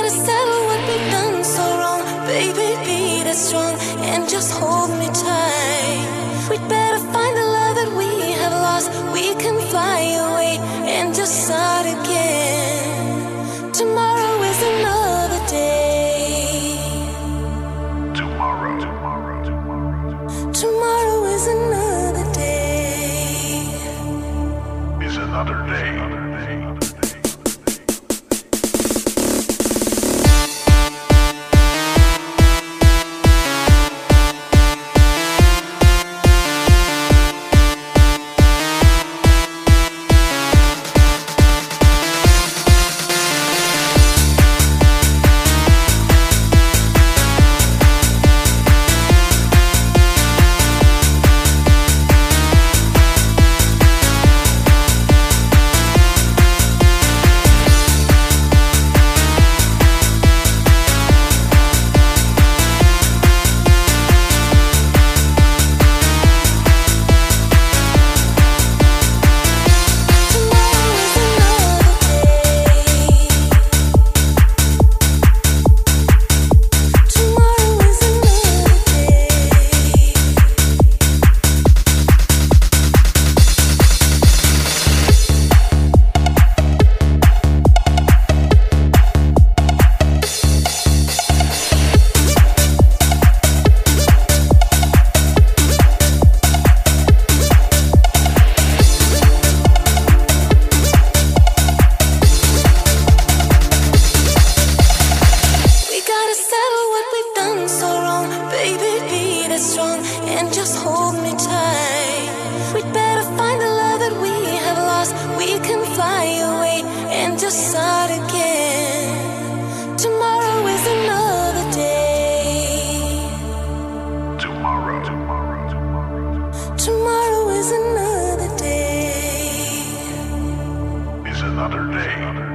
gotta settle what we've done so wrong. Baby, be that strong and just hold me tight. We'd better find the love that we have lost. We can fly away and just start again. Tomorrow is another day. Tomorrow is another day. Is another day. Strong and just hold me tight. We'd better find the love that we have lost. We can fly away and just start again. Tomorrow is another day. Tomorrow is another day. Is another day.